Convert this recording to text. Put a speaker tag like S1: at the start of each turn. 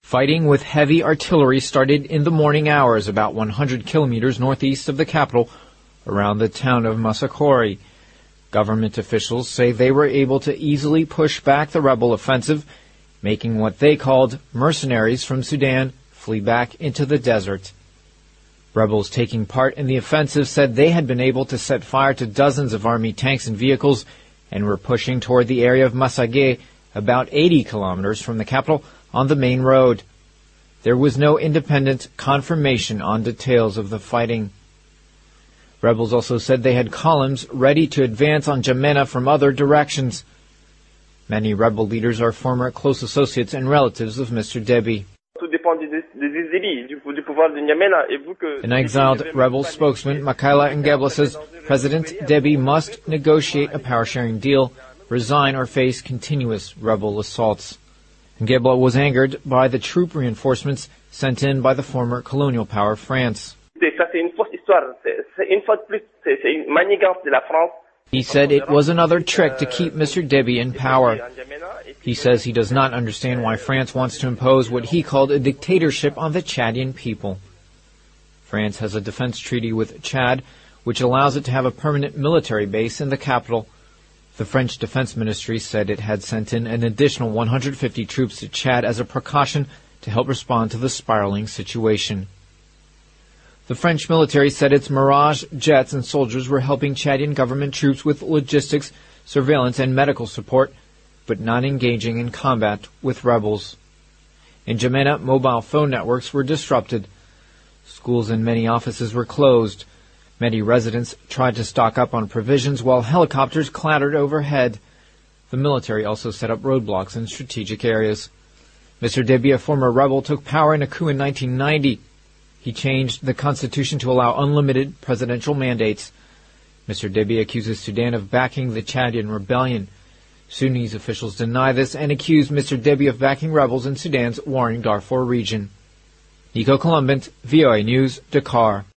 S1: Fighting with heavy artillery started in the morning hours about 100 kilometers northeast of the capital, around the town of Massakory. Government officials say they were able to easily push back the rebel offensive, making what they called mercenaries from Sudan flee back into the desert. Rebels taking part in the offensive said they had been able to set fire to dozens of army tanks and vehicles and were pushing toward the area of Massaguet, about 80 kilometers from the capital, on the main road. There was no independent confirmation on details of the fighting. Rebels also said they had columns ready to advance on N'Djamena from other directions. Many rebel leaders are former close associates and relatives of Mr. Deby. An exiled rebel spokesman, Makaila Ngebla, says President Deby must negotiate a power-sharing deal, resign, or face continuous rebel assaults. Ngebla was angered by the troop reinforcements sent in by the former colonial power France. He said it was another trick to keep Mr. Deby in power. He says he does not understand why France wants to impose what he called a dictatorship on the Chadian people. France has a defense treaty with Chad, which allows it to have a permanent military base in the capital. The French Defense Ministry said it had sent in an additional 150 troops to Chad as a precaution to help respond to the spiraling situation. The French military said its Mirage jets and soldiers were helping Chadian government troops with logistics, surveillance, and medical support, but not engaging in combat with rebels. In N'Djamena, mobile phone networks were disrupted. Schools and many offices were closed. Many residents tried to stock up on provisions while helicopters clattered overhead. The military also set up roadblocks in strategic areas. Mr. Deby, a former rebel, took power in a coup in 1990. He changed the constitution to allow unlimited presidential mandates. Mr. Deby accuses Sudan of backing the Chadian rebellion. Sudanese officials deny this and accuse Mr. Deby of backing rebels in Sudan's warring Darfur region. Nico Columbant, VOA News, Dakar.